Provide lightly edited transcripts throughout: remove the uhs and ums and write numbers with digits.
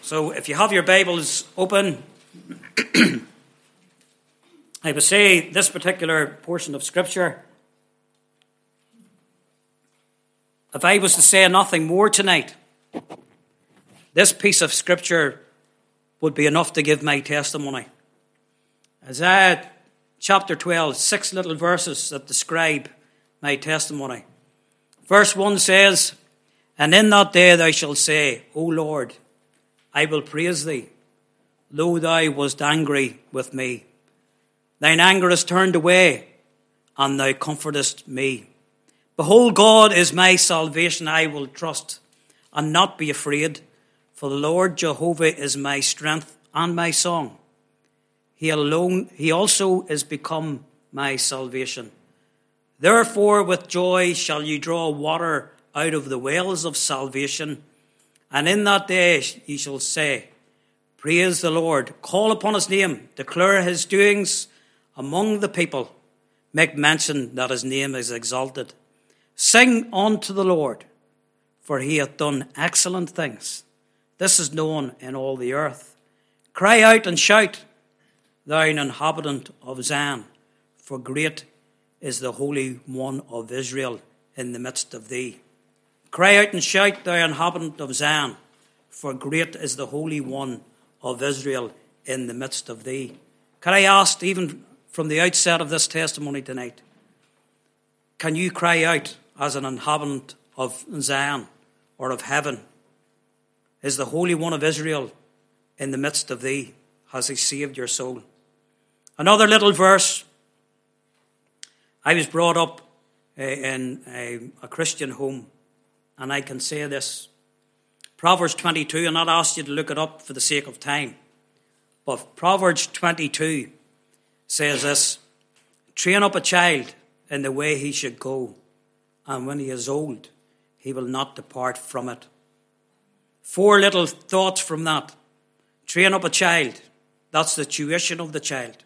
So if you have your Bibles open, I would say this particular portion of Scripture, if I was to say nothing more tonight, this piece of Scripture would be enough to give my testimony. Isaiah chapter 12, 6 little verses that describe my testimony. Verse 1 says, "And in that day thou shalt say, O Lord, I will praise thee, though thou wast angry with me. Thine anger is turned away, and thou comfortest me. Behold, God is my salvation, I will trust, and not be afraid. For the Lord Jehovah is my strength and my song. He also is become my salvation. Therefore with joy shall you draw water out of the wells of salvation. And in that day ye shall say, Praise the Lord, call upon his name, declare his doings among the people, make mention that his name is exalted. Sing unto the Lord, for he hath done excellent things. This is known in all the earth. Cry out and shout, thou inhabitant of Zion, for great is the Holy One of Israel in the midst of thee. Cry out and shout, thou inhabitant of Zion, for great is the Holy One of Israel in the midst of thee." Can I ask, even from the outset of this testimony tonight, can you cry out as an inhabitant of Zion or of heaven? Is the Holy One of Israel in the midst of thee? Has he saved your soul? Another little verse. I was brought up in a Christian home, and I can say this. Proverbs 22, and I'll ask you to look it up for the sake of time. But Proverbs 22 says this: "Train up a child in the way he should go, and when he is old, he will not depart from it." 4 little thoughts from that. Train up a child. That's the tuition of the child.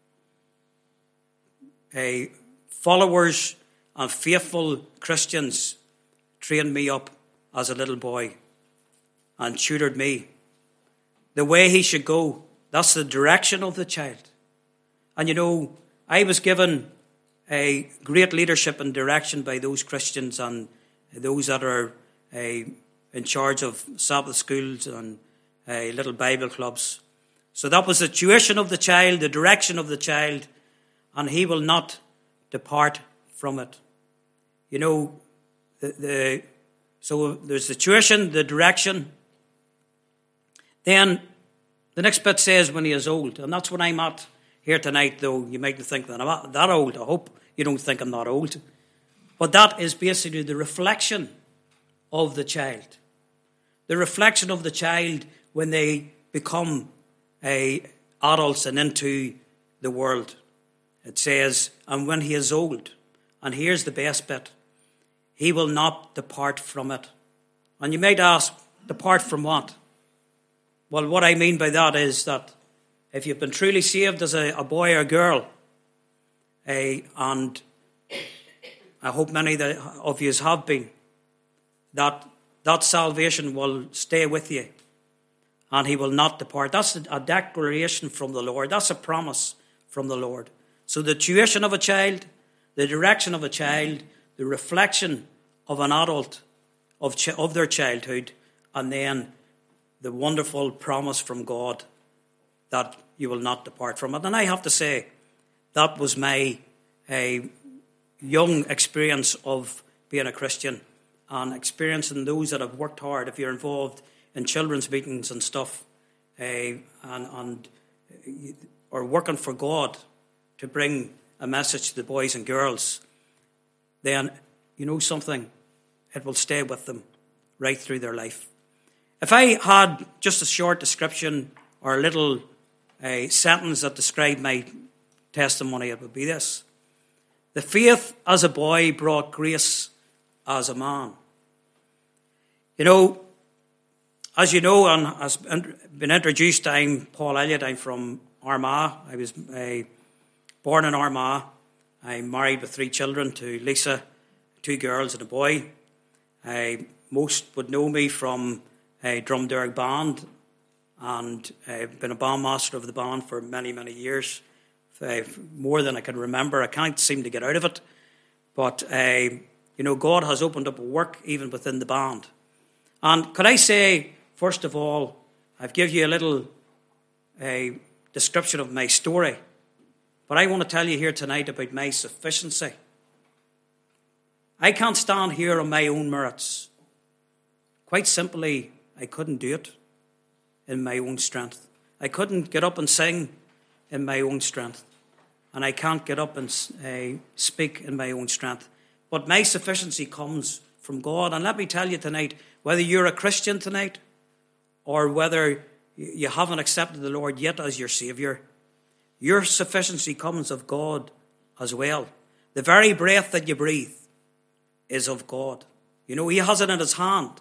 Followers and faithful Christians trained me up as a little boy and tutored me. The way he should go, that's the direction of the child. And you know, I was given a great leadership and direction by those Christians and those that are in charge of Sabbath schools and little Bible clubs. So that was the tuition of the child, the direction of the child, and he will not depart from it. You know, so there's the tuition, the direction. Then the next bit says when he is old, and that's what I'm at here tonight, though you mightn't think that I'm that old. I hope you don't think I'm that old. But that is basically the reflection of the child. The reflection of the child when they become adults and into the world. It says, and when he is old, and here's the best bit, he will not depart from it. And you might ask, depart from what? Well, what I mean by that is that if you've been truly saved as a boy or a girl, and I hope many of you have been, that salvation will stay with you and he will not depart. That's a declaration from the Lord. That's a promise from the Lord. So the tuition of a child, the direction of a child, the reflection of an adult of their childhood, and then the wonderful promise from God that you will not depart from it. And I have to say, that was my young experience of being a Christian and experiencing those that have worked hard. If you're involved in children's meetings and stuff, or working for God to bring a message to the boys and girls, then you know something, it will stay with them right through their life. If I had just a short description or a little sentence that described my testimony, it would be this: the faith as a boy brought grace as a man. You know, as you know, and has been introduced, I'm Paul Elliott. I'm from Armagh. I was born in Armagh. I'm married with 3 children to Lisa, 2 girls and a boy. Most would know me from Drumderg Band and I've been a bandmaster of the band for many, many years, more than I can remember. I can't seem to get out of it. But, God has opened up a work even within the band. And could I say, first of all, I've given you a little description of my story. But I want to tell you here tonight about my sufficiency. I can't stand here on my own merits. Quite simply, I couldn't do it in my own strength. I couldn't get up and sing in my own strength. And I can't get up and speak in my own strength. But my sufficiency comes from God. And let me tell you tonight, whether you're a Christian tonight or whether you haven't accepted the Lord yet as your Saviour, your sufficiency comes of God as well. The very breath that you breathe is of God. He has it in his hand.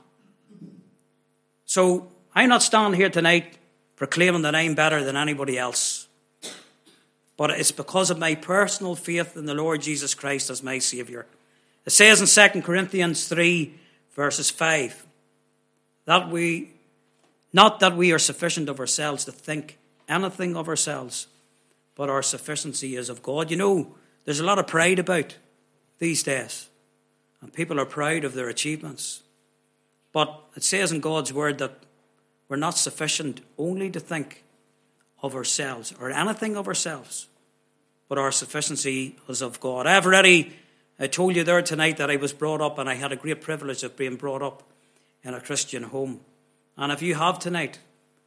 So I'm not standing here tonight proclaiming that I'm better than anybody else. But it's because of my personal faith in the Lord Jesus Christ as my Saviour. It says in 2 Corinthians 3, verses 5, not that we are sufficient of ourselves to think anything of ourselves, but our sufficiency is of God. There's a lot of pride about these days, and people are proud of their achievements. But it says in God's word that we're not sufficient only to think of ourselves or anything of ourselves, but our sufficiency is of God. I told you there tonight that I was brought up, and I had a great privilege of being brought up in a Christian home. And if you have tonight,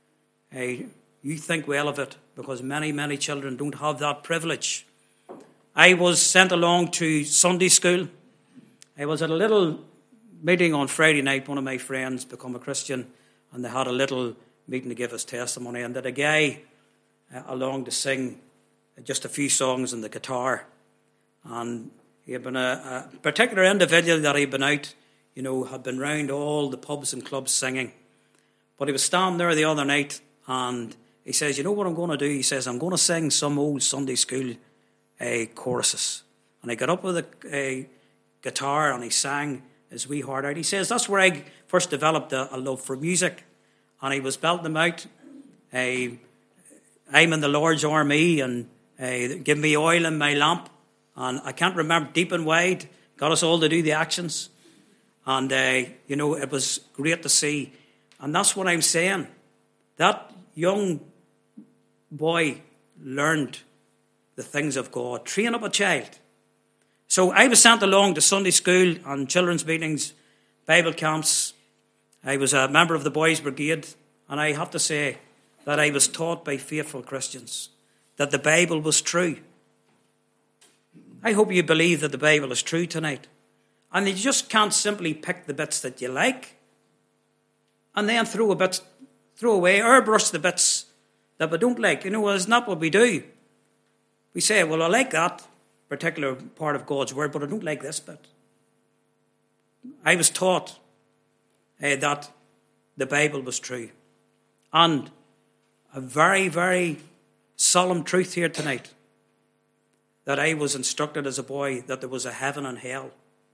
you think well of it, because many, many children don't have that privilege. I was sent along to Sunday school. I was at a little meeting on Friday night. One of my friends became a Christian, and they had a little meeting to give his testimony. And there a guy along to sing just a few songs on the guitar. And he had been a particular individual that he'd been out, had been round all the pubs and clubs singing. But he was standing there the other night, and he says, you know what I'm going to do? He says, I'm going to sing some old Sunday school choruses. And he got up with a guitar, and he sang his wee heart out. He says, that's where I first developed a love for music. And he was belting them out. I'm in the Lord's army, and give me oil in my lamp. And I can't remember, deep and wide, got us all to do the actions. And, it was great to see. And that's what I'm saying. That young boy learned the things of God. Train up a child. So I was sent along to Sunday school and children's meetings, Bible camps. I was a member of the Boys Brigade. And I have to say that I was taught by faithful Christians that the Bible was true. I hope you believe that the Bible is true tonight. And you just can't simply pick the bits that you like and then throw away or brush the bits that we don't like. It's not what we do. We say, well, I like that particular part of God's word, but I don't like this bit. I was taught that the Bible was true. And a very, very solemn truth here tonight, that I was instructed as a boy that there was a heaven and hell.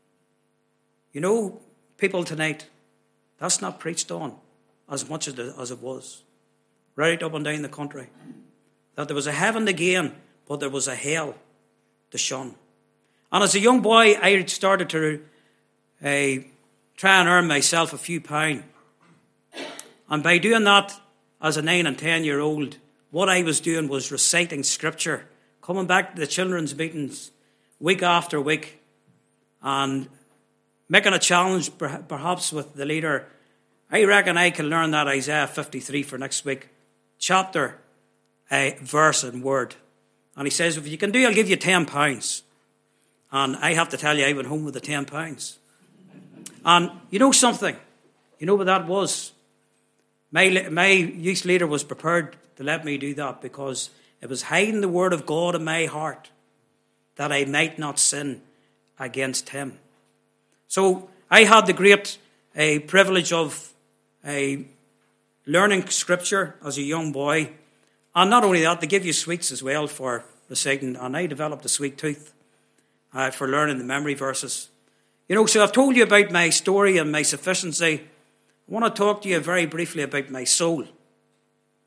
People tonight, that's not preached on as much as it was. Right up and down the country. That there was a heaven to gain, but there was a hell to shun. And as a young boy, I started to try and earn myself a few pounds. And by doing that, as a 9 and 10-year-old, what I was doing was reciting scripture, coming back to the children's meetings week after week, and making a challenge perhaps with the leader. I reckon I can learn that Isaiah 53 for next week, chapter, verse and word. And he says, if you can do, I'll give you £10. And I have to tell you, I went home with the £10. And you know something? You know what that was? My youth leader was prepared to let me do that because it was hiding the word of God in my heart that I might not sin against him. So I had the great privilege of learning scripture as a young boy. And not only that, they give you sweets as well for reciting. And I developed a sweet tooth for learning the memory verses. So I've told you about my story and my sufficiency. I want to talk to you very briefly about my soul.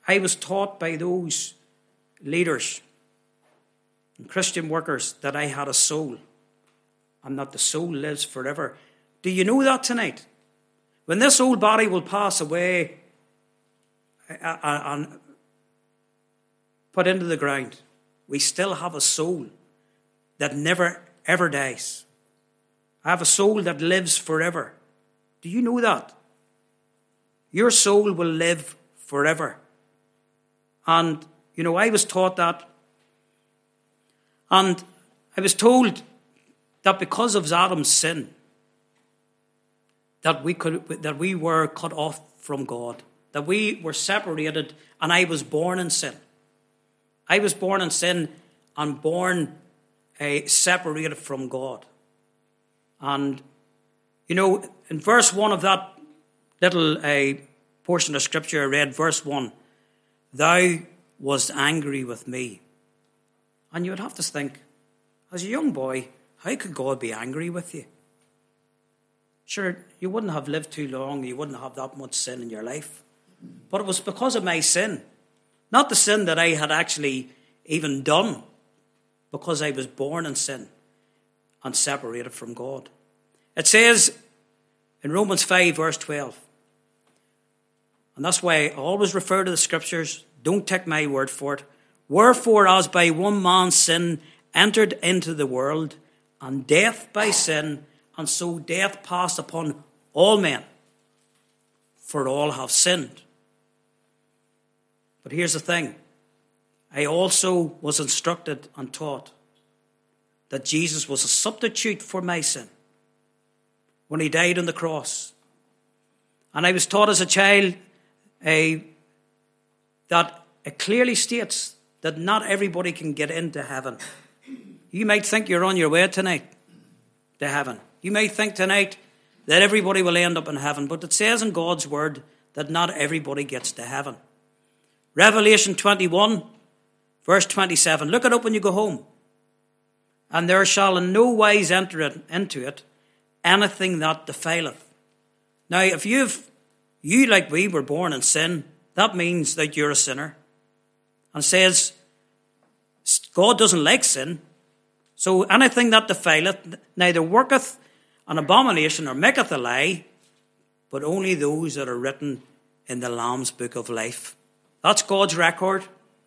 I was taught by those leaders and Christian workers that I had a soul and that the soul lives forever. Do you know that tonight? When this old body will pass away and put into the ground, we still have a soul that never ever dies. I have a soul that lives forever. Do you know that? Your soul will live forever. And, I was taught that. And I was told that because of Adam's sin, that we were cut off from God, that we were separated, and I was born in sin. I was born in sin and born separated from God. And, in verse 1 of that little portion of Scripture I read, verse 1, thou wast angry with me. And you would have to think, as a young boy, how could God be angry with you? Sure, you wouldn't have lived too long, you wouldn't have that much sin in your life. But it was because of my sin, not the sin that I had actually even done, because I was born in sin and separated from God. It says in Romans 5 verse 12, and that's why I always refer to the Scriptures, don't take my word for it. Wherefore, as by one man's sin entered into the world, and death by sin, and so death passed upon all men, for all have sinned. But here's the thing. I also was instructed and taught that Jesus was a substitute for my sin when he died on the cross. And I was taught as a child that it clearly states that not everybody can get into heaven. You might think you're on your way tonight to heaven. You might think tonight that everybody will end up in heaven, but it says in God's word that not everybody gets to heaven. Revelation 21, verse 27. Look it up when you go home. And there shall in no wise enter into it anything that defileth. Now, if you like we were born in sin, that means that you're a sinner. And says God doesn't like sin. So anything that defileth neither worketh an abomination or maketh a lie, but only those that are written in the Lamb's book of life. That's God's record.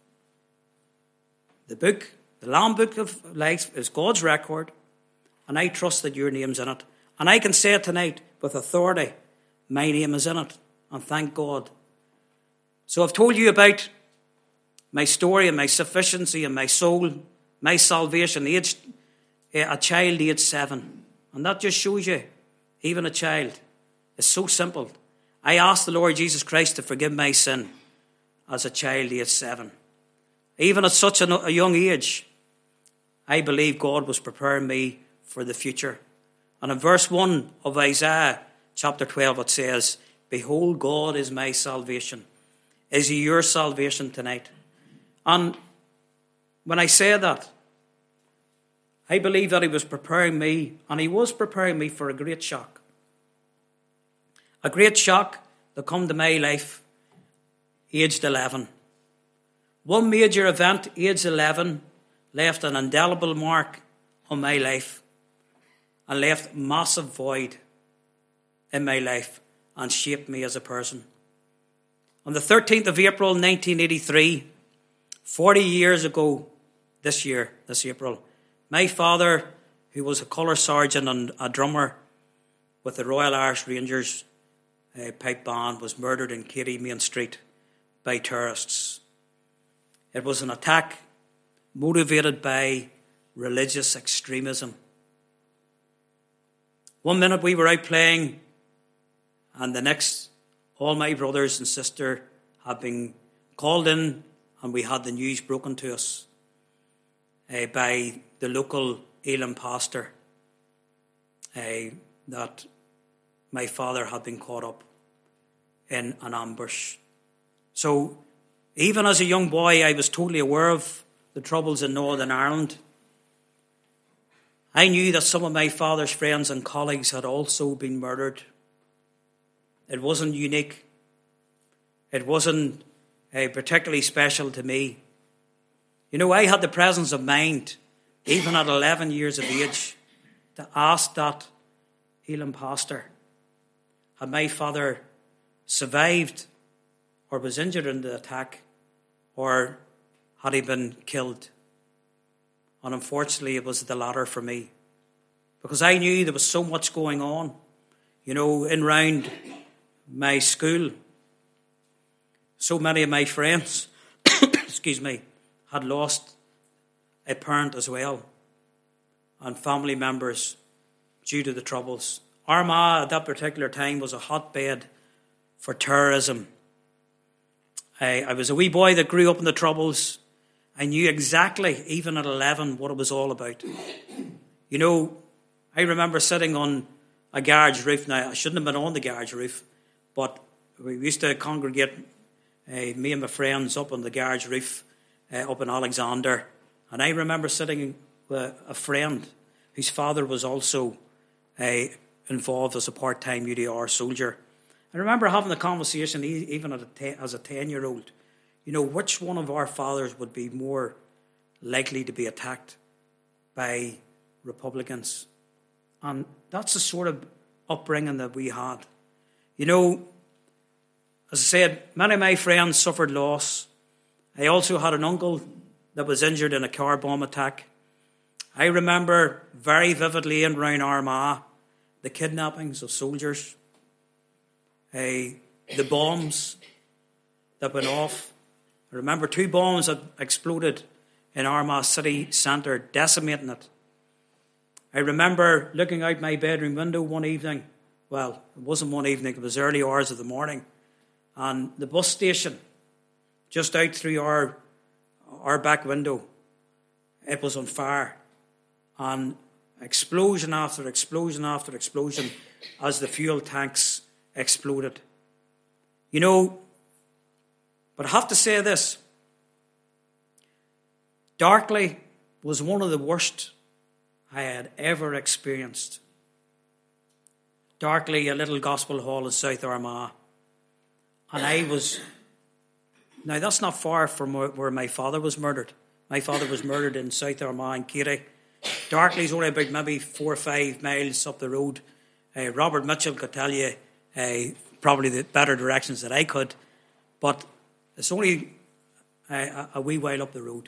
The Lamb book of life is God's record, and I trust that your name's in it. And I can say it tonight with authority, my name is in it, and thank God. So I've told you about my story and my sufficiency and my soul, my salvation, a child aged 7. And that just shows you, even a child, is so simple. I asked the Lord Jesus Christ to forgive my sin as a child aged 7. Even at such a young age, I believe God was preparing me for the future. And in verse 1 of Isaiah chapter 12 it says, behold, God is my salvation. Is he your salvation tonight? And when I say that, I believe that he was preparing me, and he was preparing me for a great shock. A great shock that come to my life, aged 11. One major event, age 11, left an indelible mark on my life and left a massive void in my life and shaped me as a person. On the 13th of April 1983, 40 years ago this April, my father, who was a colour sergeant and a drummer with the Royal Irish Rangers pipe band, was murdered in Katy Main Street by terrorists. It was an attack motivated by religious extremism. One minute we were out playing, and the next, all my brothers and sister had been called in, and we had the news broken to us by the local Elim pastor that my father had been caught up in an ambush. So even as a young boy, I was totally aware of the troubles in Northern Ireland. I knew that some of my father's friends and colleagues had also been murdered. It wasn't unique. It wasn't particularly special to me. You know, I had the presence of mind, even at 11 years of age, to ask that Elim pastor, had my father survived or was injured in the attack, or had he been killed? And unfortunately, it was the latter for me, because I knew there was so much going on, you know, in round my school. So many of my friends, excuse me, had lost a parent as well, and family members due to the troubles. Armagh at that particular time was a hotbed for terrorism. I was a wee boy that grew up in the troubles. I knew exactly, even at 11, what it was all about. You know, I remember sitting on a garage roof. Now, I shouldn't have been on the garage roof, but we used to congregate, me and my friends, up on the garage roof up in Alexander. And I remember sitting with a friend whose father was also involved as a part-time UDR soldier. I remember having the conversation, even as a 10-year-old, you know, which one of our fathers would be more likely to be attacked by Republicans? And that's the sort of upbringing that we had. You know, as I said, many of my friends suffered loss. I also had an uncle that was injured in a car bomb attack. I remember very vividly in round Armagh the kidnappings of soldiers, the bombs that went off. I remember 2 bombs that exploded in Armagh city centre, decimating it. I remember looking out my bedroom window one evening. Well, it wasn't one evening, it was early hours of the morning. And the bus station, just out through our back window, it was on fire. And explosion after explosion after explosion as the fuel tanks exploded. You know, but I have to say this. Darkley was one of the worst I had ever experienced. Darkley, a little gospel hall in South Armagh. And now that's not far from where my father was murdered. My father was murdered in South Armagh in Keary. Darkley's only about maybe 4 or 5 miles up the road. Robert Mitchell could tell you probably the better directions than I could, but it's only a wee while up the road.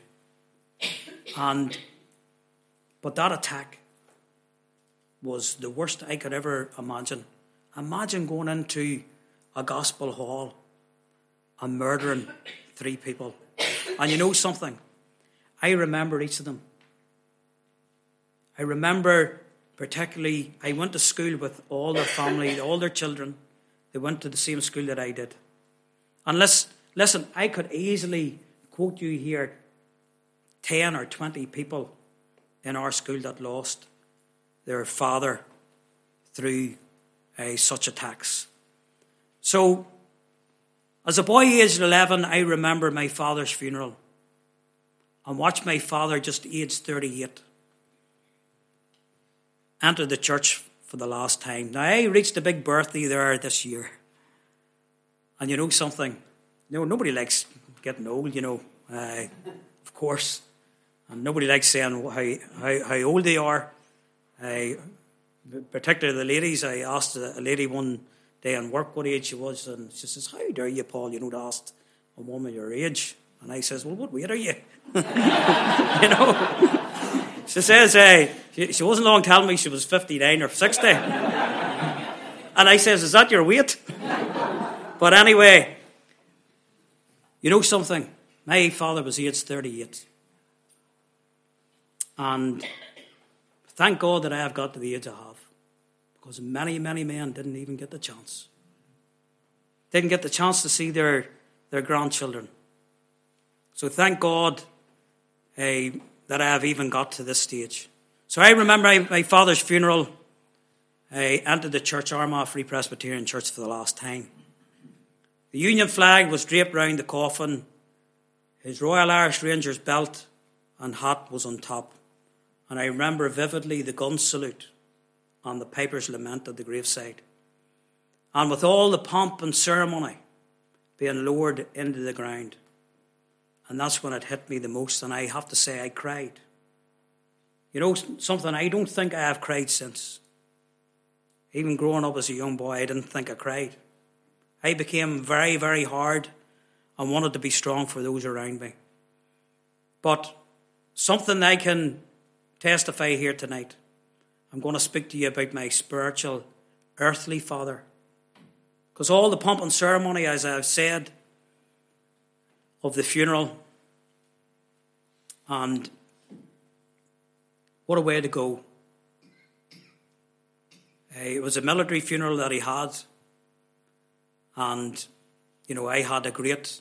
But that attack was the worst I could ever imagine. Imagine going into a gospel hall and murdering 3 people. And you know something? I remember each of them. I remember particularly, I went to school with all their family, all their children. They went to the same school that I did. And listen, I could easily quote you here 10 or 20 people in our school that lost their father through such attacks. So, as a boy aged 11, I remember my father's funeral and watched my father, just aged 38, enter the church for the last time. Now, I reached a big birthday there this year. And you know something? Nobody likes getting old, of course. And nobody likes saying how old they are. Particularly the ladies. I asked a lady one day in work what age she was, and she says, "How dare you, Paul, to ask a woman your age?" And I says, "Well, what weight are you?" She says, she wasn't long telling me she was 59 or 60. And I says, "Is that your weight?" But anyway, you know something? My father was aged 38. And thank God that I have got to the age I have. Because many, many men didn't even get the chance. Didn't get the chance to see their grandchildren. So thank God that I have even got to this stage. So I remember my father's funeral. I entered the church, Armagh Free Presbyterian Church, for the last time. The Union flag was draped round the coffin. His Royal Irish Rangers belt and hat was on top. And I remember vividly the gun salute and the Piper's Lament at the graveside. And with all the pomp and ceremony, being lowered into the ground. And that's when it hit me the most, and I have to say I cried. You know something, I don't think I have cried since. Even growing up as a young boy, I didn't think I cried. I became very, very hard and wanted to be strong for those around me. But something I can testify here tonight, I'm going to speak to you about my spiritual, earthly father. Because all the pomp and ceremony, as I've said, of the funeral, and what a way to go. It was a military funeral that he had, and, you know, I had a great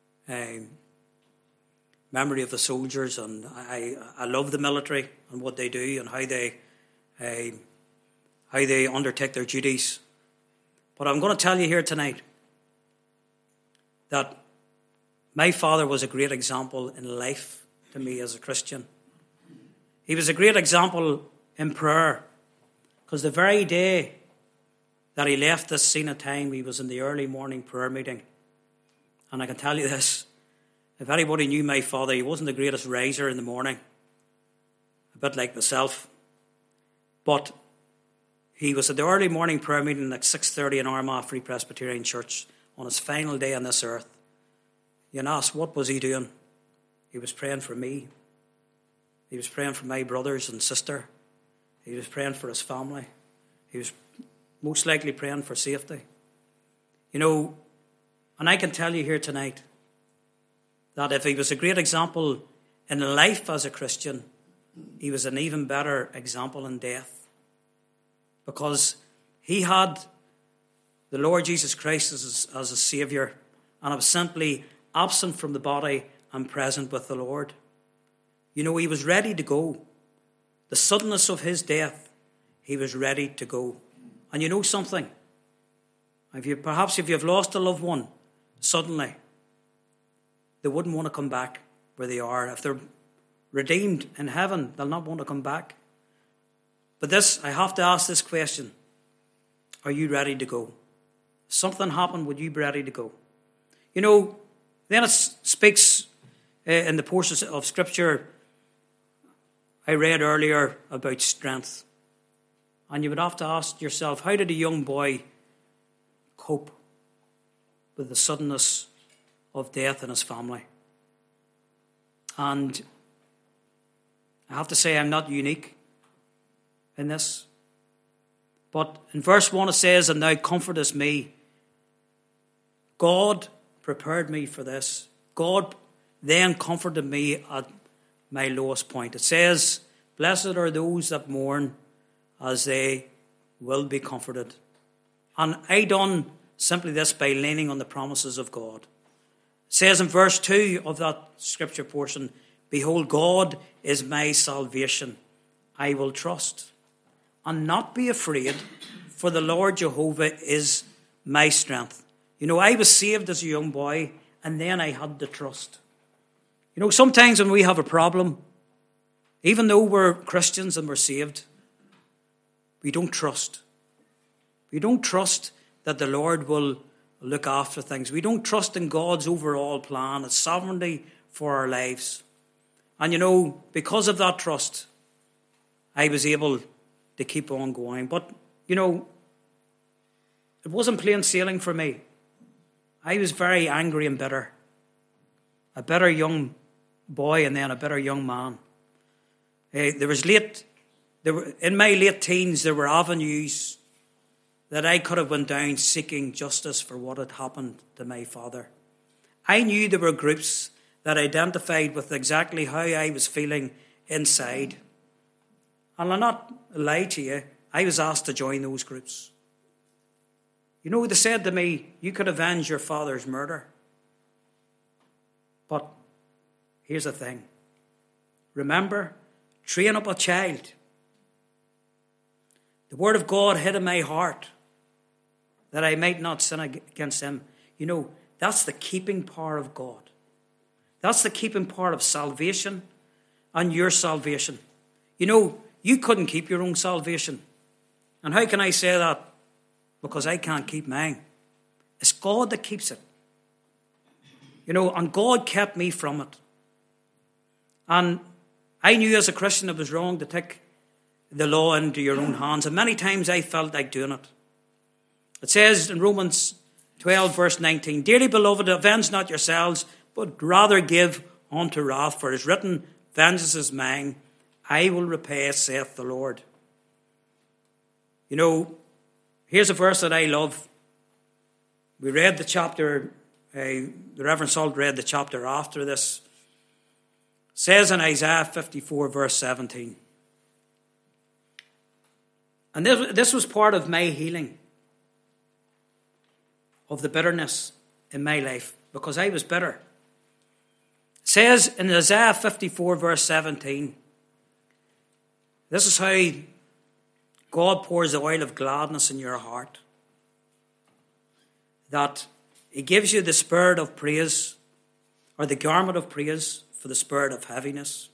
memory of the soldiers, and I love the military and what they do and how they undertake their duties. But I'm going to tell you here tonight that my father was a great example in life to me as a Christian. He was a great example in prayer, because the very day that he left this scene of time, he was in the early morning prayer meeting. And I can tell you this, if anybody knew my father, he wasn't the greatest riser in the morning, a bit like myself. But he was at the early morning prayer meeting at 6:30 in Armagh Free Presbyterian Church on his final day on this earth. You can ask, what was he doing? He was praying for me. He was praying for my brothers and sister. He was praying for his family. He was most likely praying for safety. You know, and I can tell you here tonight that if he was a great example in life as a Christian, he was an even better example in death. Because he had the Lord Jesus Christ as a Saviour, and was simply absent from the body and present with the Lord. You know, he was ready to go. The suddenness of his death, he was ready to go. And you know something? Perhaps if you've lost a loved one suddenly, they wouldn't want to come back where they are. If they're redeemed in heaven, they'll not want to come back. But I have to ask this question. Are you ready to go? If something happened, would you be ready to go? You know, then it speaks in the portions of Scripture I read earlier about strength. And you would have to ask yourself, how did a young boy cope with the suddenness of death in his family? And I have to say I'm not unique in this. But in verse 1 it says, "And thou comfortest me." God prepared me for this. God then comforted me at my lowest point. It says, "Blessed are those that mourn, as they will be comforted." And I done simply this by leaning on the promises of God. It says in verse 2 of that scripture portion, "Behold, God is my salvation. I will trust and not be afraid, for the Lord Jehovah is my strength." You know, I was saved as a young boy, and then I had to trust. You know, sometimes when we have a problem, even though we're Christians and we're saved, we don't trust. We don't trust that the Lord will look after things. We don't trust in God's overall plan, His sovereignty for our lives. And you know, because of that trust, I was able to keep on going. But, you know, it wasn't plain sailing for me. I was very angry and bitter. A bitter young boy and then a bitter young man. In my late teens, there were avenues that I could have went down seeking justice for what had happened to my father. I knew there were groups that identified with exactly how I was feeling inside. And I'll not lie to you, I was asked to join those groups. You know, they said to me, "You could avenge your father's murder." But here's the thing. Remember, train up a child. The word of God hid in my heart that I might not sin against him. You know, that's the keeping power of God. That's the keeping power of salvation and your salvation. You know, you couldn't keep your own salvation. And how can I say that? Because I can't keep mine. It's God that keeps it. and God kept me from it. And I knew as a Christian it was wrong to take the law into your own hands. And many times I felt like doing it. It says in Romans 12, verse 19, "Dearly beloved, avenge not yourselves, but rather give unto wrath. For it is written, vengeance is mine, I will repay, saith the Lord." Here's a verse that I love. We read the chapter, the Reverend Salt read the chapter after this. It says in Isaiah 54, verse 17. And this was part of my healing of the bitterness in my life, because I was bitter. It says in Isaiah 54, verse 17, this is how God pours the oil of gladness in your heart. That he gives you the spirit of praise, or the garment of praise for the spirit of heaviness.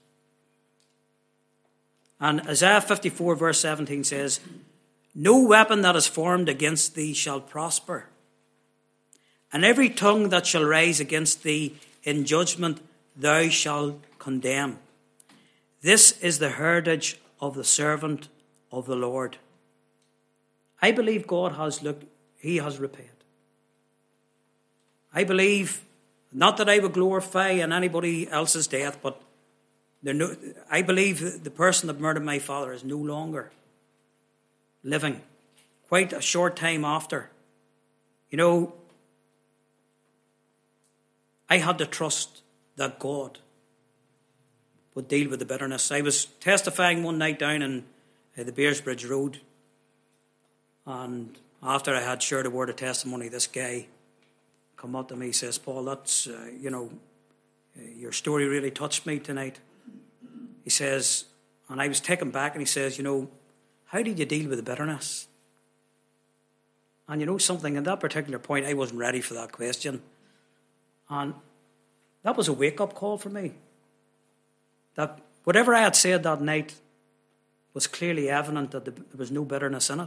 And Isaiah 54 verse 17 says, "No weapon that is formed against thee shall prosper, and every tongue that shall rise against thee in judgment thou shalt condemn. This is the heritage of the servant of the Lord." I believe God has looked, he has repaid. I believe, not that I would glorify in anybody else's death, but I believe the person that murdered my father is no longer living. Quite a short time after. I had to trust that God would deal with the bitterness. I was testifying one night down in the Bearsbridge Road, and after I had shared a word of testimony, this guy come up to me, says, "Paul, that's, your story really touched me tonight." He says, and I was taken back, and he says, "How did you deal with the bitterness?" And something, at that particular point, I wasn't ready for that question. And that was a wake-up call for me. That whatever I had said that night was clearly evident that there was no bitterness in it.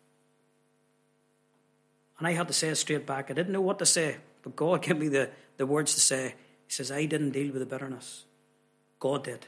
And I had to say it straight back. I didn't know what to say, but God gave me the words to say. He says, "I didn't deal with the bitterness. God did."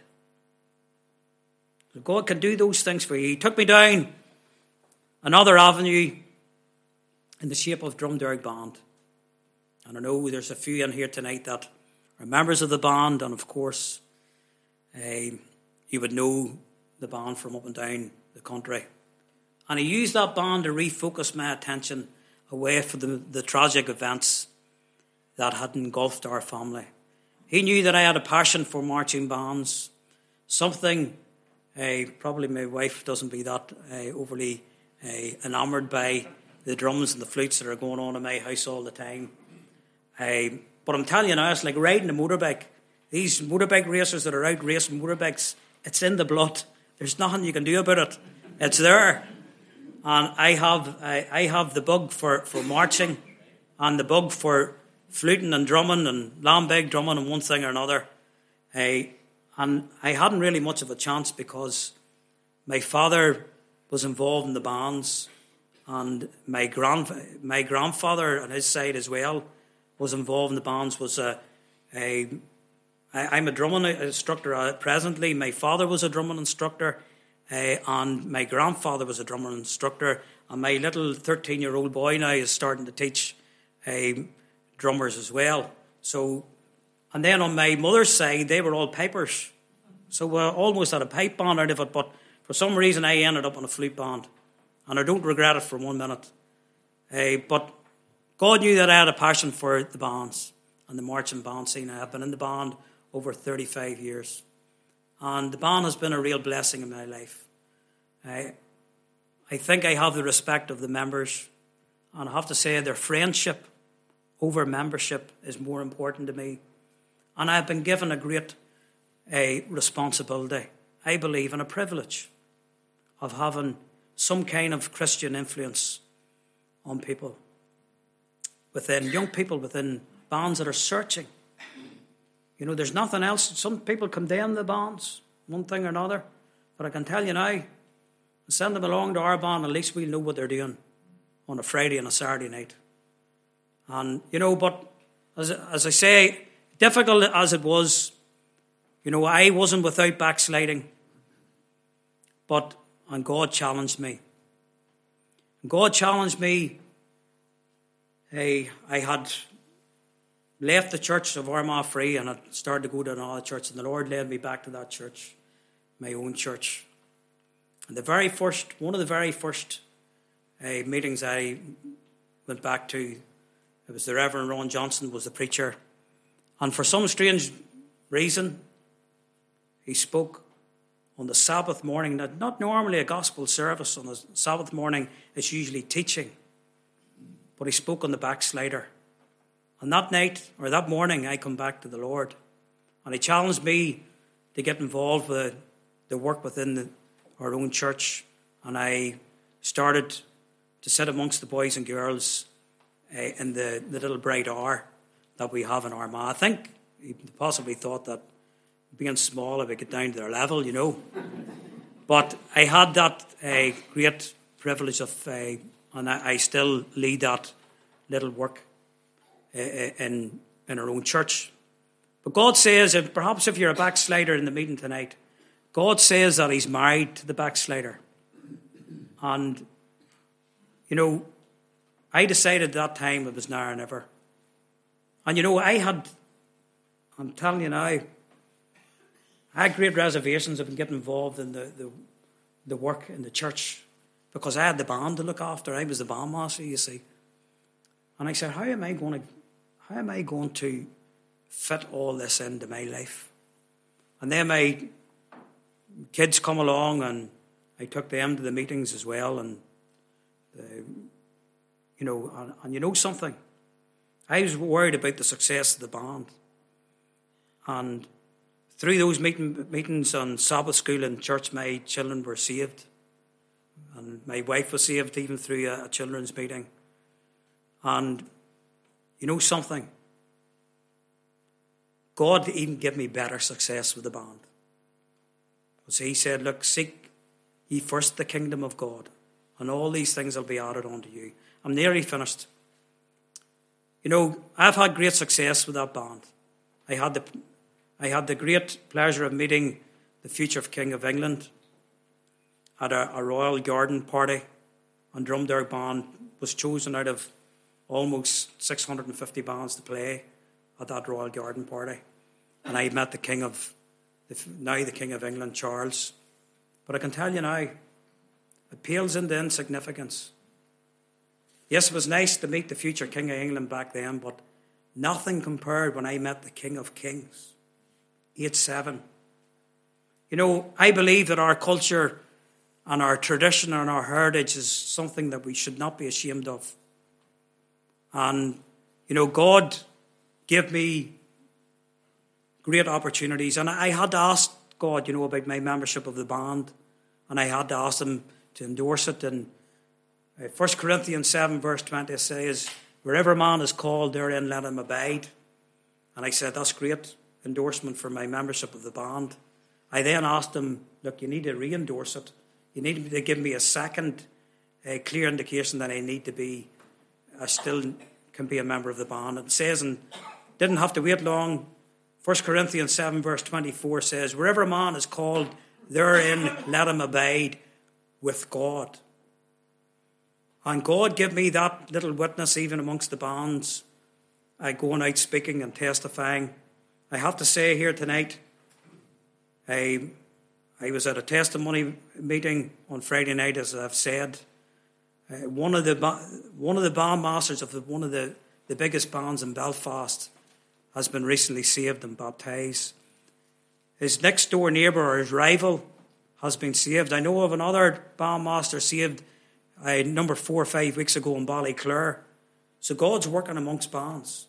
So God can do those things for you. He took me down another avenue in the shape of Drumderg Band. And I know there's a few in here tonight that are members of the band, and of course, you would know the band from up and down the country. And he used that band to refocus my attention away from the tragic events that had engulfed our family. He knew that I had a passion for marching bands, something probably my wife doesn't be that overly enamoured by the drums and the flutes that are going on in my house all the time. But I'm telling you now, it's like riding a motorbike. These motorbike racers that are out racing motorbikes, it's in the blood. There's nothing you can do about it. It's there. And I have the bug for marching, and the bug for fluting and drumming and lambeg drumming and one thing or another. And I hadn't really much of a chance because my father was involved in the bands, and my grandfather on his side as well was involved in the bands. I'm a drumming instructor presently. My father was a drumming instructor, and my grandfather was a drumming instructor, and my little 13-year-old boy now is starting to teach drummers as well. So, and then on my mother's side, they were all pipers. So we almost had a pipe band out of it, but for some reason I ended up on a flute band, and I don't regret it for 1 minute. But God knew that I had a passion for the bands and the marching band scene. I have been in the band over 35 years. And the band has been a real blessing in my life. I think I have the respect of the members. And I have to say their friendship over membership is more important to me. And I have been given a great responsibility, I believe, and a privilege of having some kind of Christian influence on people, within young people, within bands that are searching. There's nothing else. Some people condemn the bands, one thing or another. But I can tell you now, send them along to our band, at least we'll know what they're doing on a Friday and a Saturday night. And, but as I say, difficult as it was, I wasn't without backsliding. And God challenged me. God challenged me. I had left the church of Armagh Free and I started to go to another church, and the Lord led me back to that church, my own church. And one of the very first meetings I went back to, it was the Reverend Ron Johnson was the preacher. And for some strange reason, he spoke on the Sabbath morning. Not normally a gospel service on the Sabbath morning, it's usually teaching. But he spoke on the backslider. And that night, or that morning, I come back to the Lord. And he challenged me to get involved with the work within our own church. And I started to sit amongst the boys and girls in the little bright hour that we have in Armagh. I think he possibly thought that being small, I would get down to their level, But I had that great privilege of, and I still lead that little work in our own church. But God says, and perhaps if you're a backslider in the meeting tonight, God says that he's married to the backslider. And, I decided at that time it was now or never. And, I'm telling you now, I had great reservations of getting involved in the work in the church because I had the band to look after. I was the bandmaster, you see. And I said, how am I going to fit all this into my life? And then my kids come along and I took them to the meetings as well. And, something. I was worried about the success of the band. And through those meetings on Sabbath school and church, my children were saved. And my wife was saved even through a children's meeting. And something? God even gave me better success with the band. Because he said, look, seek ye first the kingdom of God, and all these things will be added unto you. I'm nearly finished. I've had great success with that band. I had the great pleasure of meeting the future King of England at a Royal Garden party, and Drumderg Band was chosen out of almost 650 bands to play at that Royal Garden party. And I met the King of England, Charles. But I can tell you now, it pales into insignificance. Yes, it was nice to meet the future King of England back then, but nothing compared when I met the King of Kings. 8-7. I believe that our culture and our tradition and our heritage is something that we should not be ashamed of. And, God gave me great opportunities. And I had to ask God, about my membership of the band. And I had to ask him to endorse it. And 1 Corinthians 7 verse 20 says, wherever man is called, therein let him abide. And I said, that's great endorsement for my membership of the band. I then asked him, look, you need to re-endorse it. You need to give me a second clear indication that I still can be a member of the band. It says, and didn't have to wait long, 1 Corinthians 7 verse 24 says, wherever man is called, therein let him abide with God. And God gave me that little witness even amongst the bands, going out speaking and testifying. I have to say here tonight, I was at a testimony meeting on Friday night, as I've said. One of the bandmasters of one of the biggest bands in Belfast has been recently saved and baptised. His next door neighbour or his rival has been saved. I know of another bandmaster saved number 4 or 5 weeks ago in Ballyclare. So God's working amongst bands.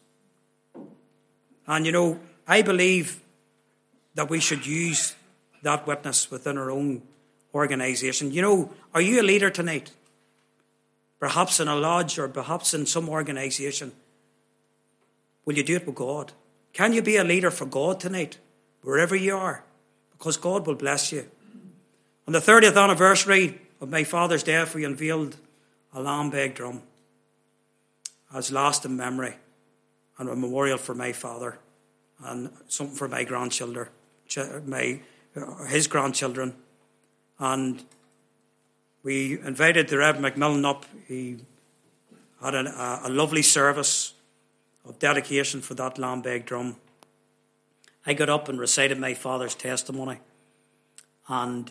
And I believe that we should use that witness within our own organisation. Are you a leader tonight? Perhaps in a lodge or perhaps in some organisation. Will you do it with God? Can you be a leader for God tonight, wherever you are? Because God will bless you. On the 30th anniversary of my father's death, we unveiled a Lambeg drum as last in memory. and a memorial for my father, and something for my grandchildren, his grandchildren. And we invited the Reverend McMillan up. He had a lovely service of dedication for that lambeg drum. I got up and recited my father's testimony. And,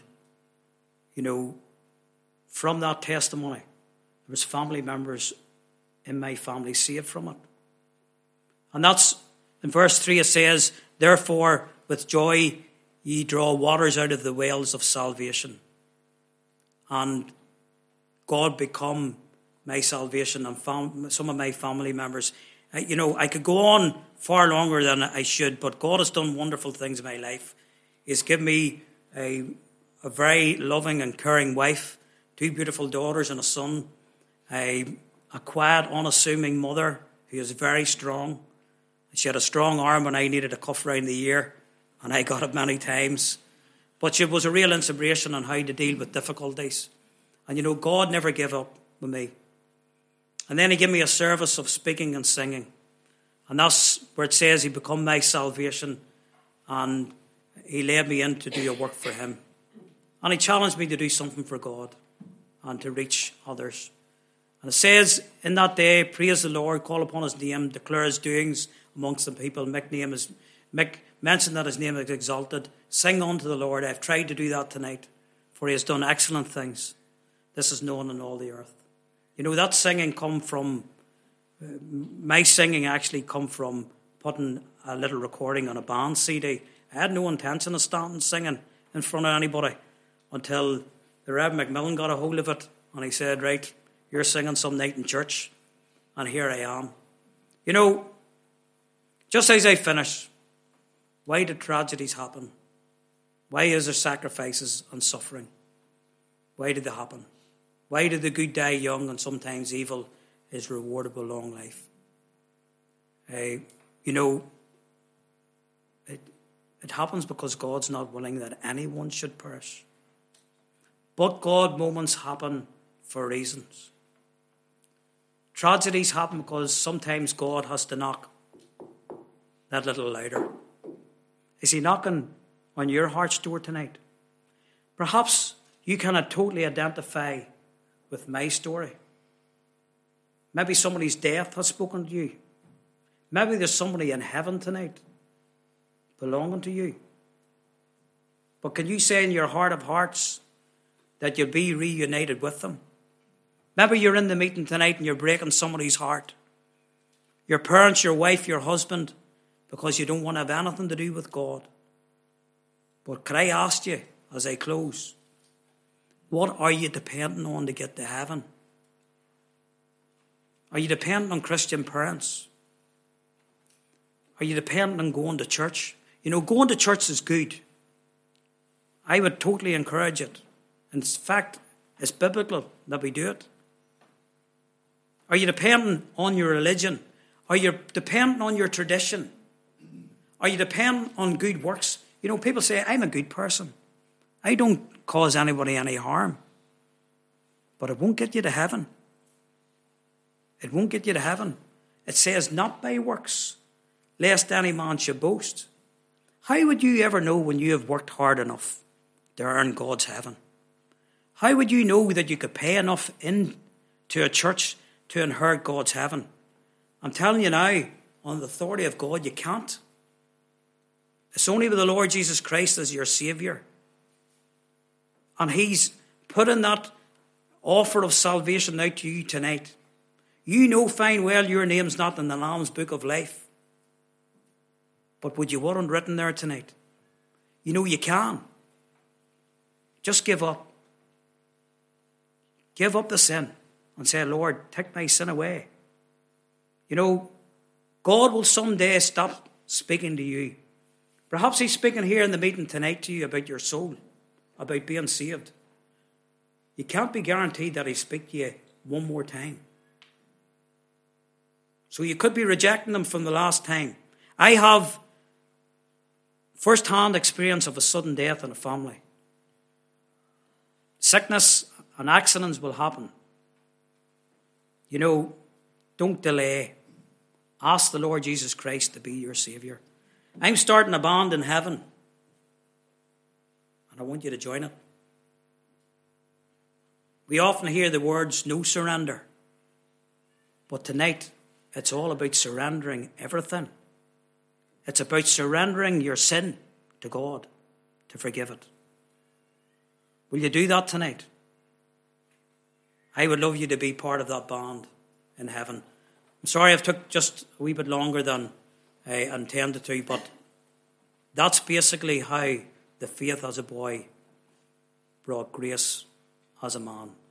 from that testimony, there was family members in my family saved from it. And that's, in verse 3 it says, therefore with joy ye draw waters out of the wells of salvation. And God become my salvation, and some of my family members. I could go on far longer than I should, but God has done wonderful things in my life. He's given me a very loving and caring wife, 2 beautiful daughters and a son, a quiet, unassuming mother who is very strong. She had a strong arm when I needed a cuff around the ear, and I got it many times. But she was a real inspiration on how to deal with difficulties. And God never gave up with me. And then he gave me a service of speaking and singing. And that's where it says he become my salvation. And he led me in to do a work for him. And he challenged me to do something for God and to reach others. And it says, in that day, praise the Lord, call upon his name, declare his doings amongst the people. Mention that his name is exalted. Sing unto the Lord. I've tried to do that tonight, for he has done excellent things. This is known in all the earth. That singing my singing actually come from putting a little recording on a band CD. I had no intention of standing singing in front of anybody until the Reverend McMillan got a hold of it, and he said, right, you're singing some night in church, and here I am. Just as I finish, why did tragedies happen? Why is there sacrifices and suffering? Why did they happen? Why did the good die young and sometimes evil is rewarded with long life? It happens because God's not willing that anyone should perish. But God moments happen for reasons. Tragedies happen because sometimes God has to knock that little louder. Is he knocking on your heart's door tonight? Perhaps you cannot totally identify with my story. Maybe somebody's death has spoken to you. Maybe there's somebody in heaven tonight belonging to you. But can you say in your heart of hearts that you'll be reunited with them? Maybe you're in the meeting tonight and you're breaking somebody's heart. Your parents, your wife, your husband, because you don't want to have anything to do with God. But could I ask you, as I close, what are you depending on to get to heaven? Are you dependent on Christian parents? Are you dependent on going to church? Going to church is good. I would totally encourage it. In fact, it's biblical that we do it. Are you dependent on your religion? Are you dependent on your tradition? Are you dependent on good works? People say, I'm a good person. I don't cause anybody any harm. But it won't get you to heaven. It won't get you to heaven. It says, not by works, lest any man should boast. How would you ever know when you have worked hard enough to earn God's heaven? How would you know that you could pay enough into a church to inherit God's heaven? I'm telling you now, on the authority of God, you can't. It's only with the Lord Jesus Christ as your Saviour. And he's putting that offer of salvation out to you tonight. You know fine well your name's not in the Lamb's Book of Life. But would you want it written there tonight? You can. Just give up. Give up the sin and say, Lord, take my sin away. God will someday stop speaking to you. Perhaps he's speaking here in the meeting tonight to you about your soul, about being saved. You can't be guaranteed that he'll speak to you one more time. So you could be rejecting him from the last time. I have first-hand experience of a sudden death in a family. Sickness and accidents will happen. Don't delay Ask the Lord Jesus Christ to be your Saviour. I'm starting a band in heaven, and I want you to join it. We often hear the words, no surrender. But tonight, it's all about surrendering everything. It's about surrendering your sin to God to forgive it. Will you do that tonight? I would love you to be part of that band in heaven. I'm sorry I've took just a wee bit longer than I intended to, but that's basically how the faith as a boy brought grace as a man.